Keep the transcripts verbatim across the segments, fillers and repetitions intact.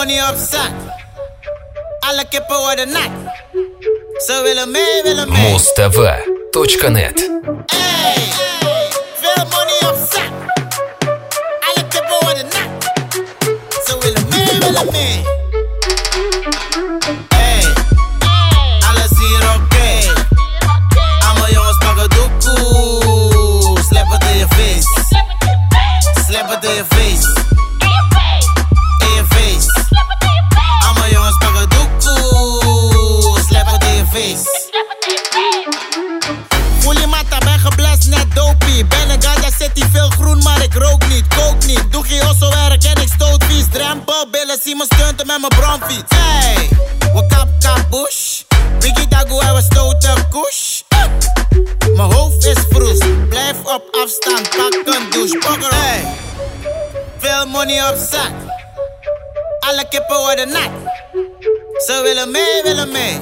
money op zak. Alle kippen worden nat. Ze willen mee, willen mee. Mustv точка нет. Hey, veel money op zak. Alle kippen worden nat. Ze willen mee, willen mee. Hey, alles hier oké. Okay. Allemaal jongens pakken doekoe. Slap het in je face. Slap het in je face. In je face. Allemaal jongens pakken doekoe. Slap het in je face. Voel je matta, ben geblest net dopie. Ben een ganja, zit die veel groen, maar ik rook niet, kook niet. Doe geen osso werk en ik stoot vies. Drempel, billen, zie me stunten met mijn bromfiets. Hey, we kap kap bush. Biggie dagoe en we stoten kush. Mijn hoofd is vroes, blijf op afstand, pak een douche. Pokker, hey, veel money op zak. Alle kippen worden nat. Ze willen mee, willen mee.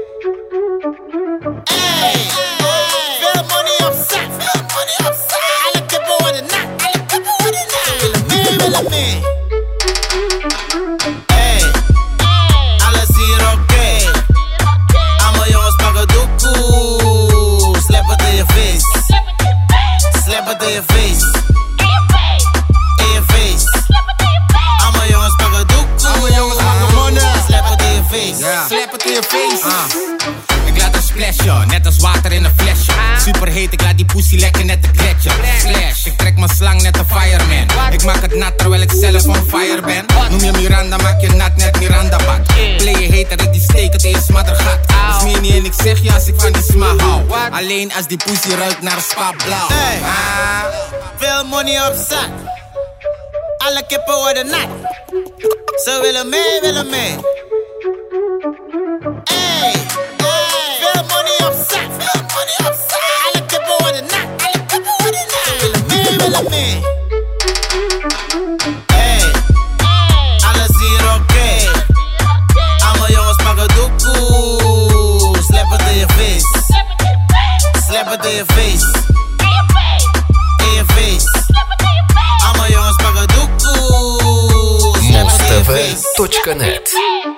Hey, veel money op zak, veel money op zak. Alle kippen worden nat, alle kippen worden nat. Ze willen mee, willen mee. Hey, alles hier oké. Okay. Allemaal jongens pakken doekoe. Slap het in je face. Slap het in je face. In je face. Allemaal jongens pakken doekoe. Allemaal jongens pakken money. Slap het in je face. Yeah. Slap het in je face. Uh. Ik laat een splashen, net als water in een flesje. Super heet, ik laat die pussy lekker net een gletsjer. Slash, ik trek mijn slang net een fireman. Ik maak het nat terwijl ik zelf on fire ben. Noem je Miranda, maak je nat net Miranda bad. Play je hater, die steek het in je smaddergat. Is meer niet en ik zeg je als ik van die sma hou. Alleen als die pussy ruikt naar spa blauw. Hey, ah. veel money op zak. Alle kippen worden nat. Ze willen mee, willen mee. Hey, hey, veel money op zak, veel money op zak. Alle kippen worden nat, alle kippen worden nat. Ze willen mee, willen mee. Hey, alles hier oké. Okay. Allemaal jongens pakken doekoe. Slap het in je face. Slap het in je face. In je face. Allemaal jongens pakken doekoe. Slap het in je face. Mustv точка нет.